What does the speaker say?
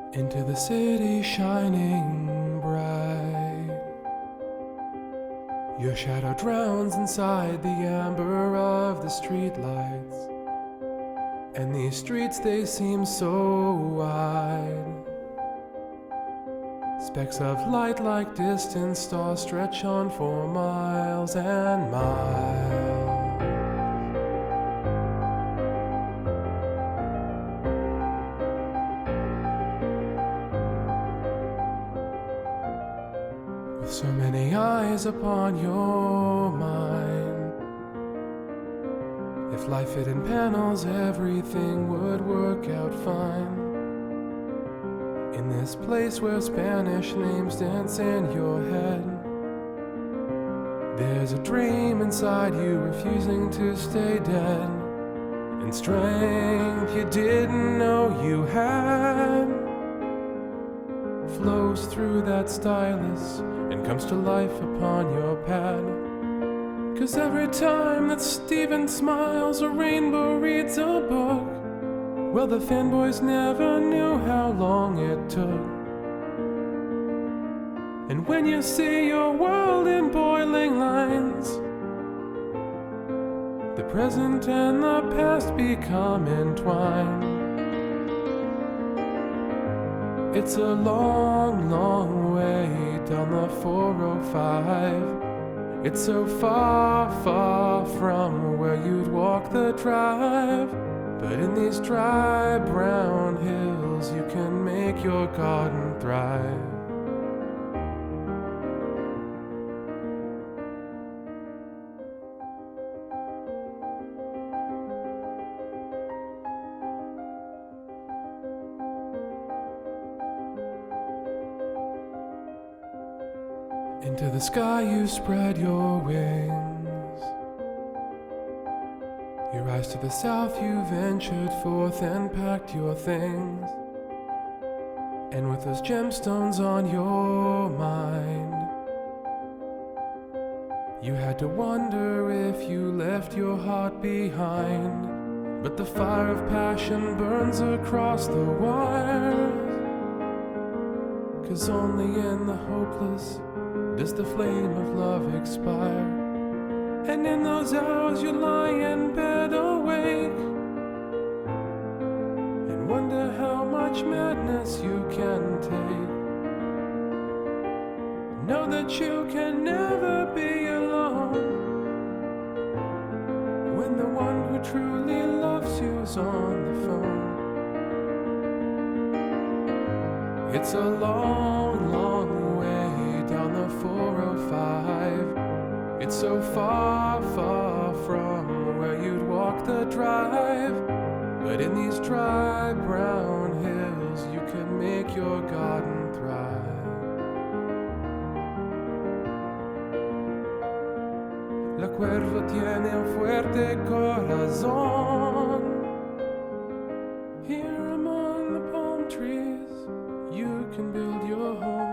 into the city shining bright. Your shadow drowns inside the amber of the streetlights, and these streets, they seem so wide. Specks of light like distant stars stretch on for miles and miles. With so many eyes upon your mind, if life fit in panels, everything would work out fine. In this place where Spanish names dance in your head, there's a dream inside you refusing to stay dead, and strength you didn't know you had flows through that stylus and comes to life upon your pad. 'Cause every time that Stephen smiles, a rainbow reads a book. Well, the fanboys never knew how long it took. And when you see your world in boiling lines, the present and the past become entwined. It's a long, long way down the 405. It's so far, far from where you'd walk the drive. But in these dry brown hills, you can make your garden thrive. Into the sky you spread your wings. You rise to the south, you ventured forth and packed your things. And with those gemstones on your mind, you had to wonder if you left your heart behind. But the fire of passion burns across the wires, 'cause only in the hopeless does the flame of love expire. And in those hours you lie in bed awake and wonder how much madness you can take. Know that you can never be alone when the one who truly loves you's on the phone. It's a long, long way down the 405. It's so far, far from where you'd walk the drive. But in these dry brown hills, you can make your garden thrive. La cuerva tiene un fuerte corazón. Here among the palm trees, you can build your home.